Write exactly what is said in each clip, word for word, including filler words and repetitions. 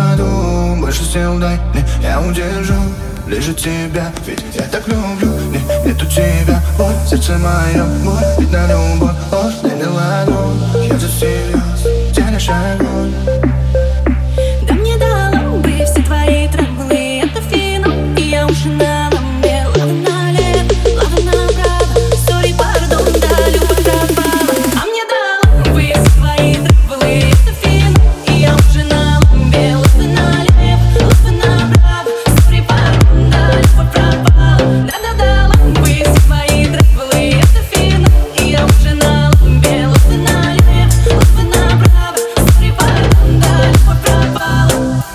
ладу, больше сил дай мне, я удержу лишь от тебя, ведь я так люблю. Не, нету тебя, боль, сердце мое, боль, ведь на любовь ложь, дай мне ладу. Я за серьез, тянешь огонь. Да мне дала бы все твои трамблы, это финал, и я уже на ломе. Лава налево, лава направо, сори, пардон, да, любовь пропала. А мне дала бы все твои трамблы, это финал, и я уже на ломе. Лава налево, лава направо, сори, пардон, да, любовь пропала. Да-да, дала бы все твои трамблы, это финал, и я уже на ломе. Лава налево, лава направо, сори, пардон, да, любовь пропала.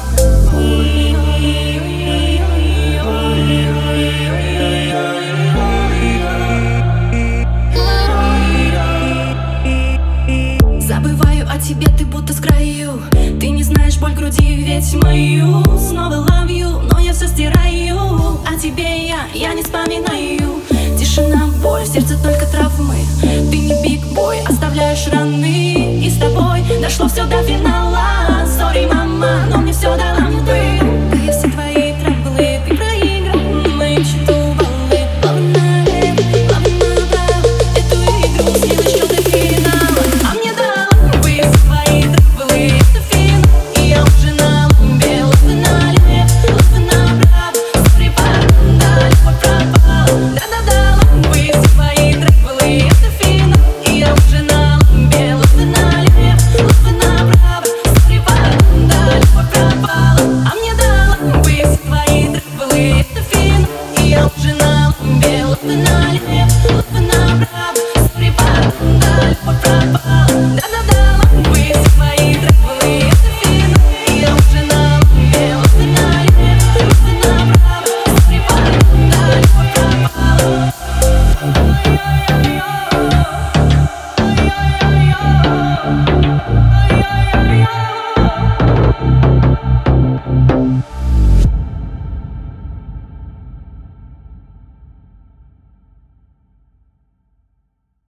Забываю о тебе, ты будто с краю. Ты не знаешь боль груди, ведь мою. Снова love you, но я все стираю. О тебе я, я не вспоминаю. Тишина, боль, в сердце только травмы. Ты не биг бой, оставляешь раны. И с тобой дошло все до финала. Сори, мама.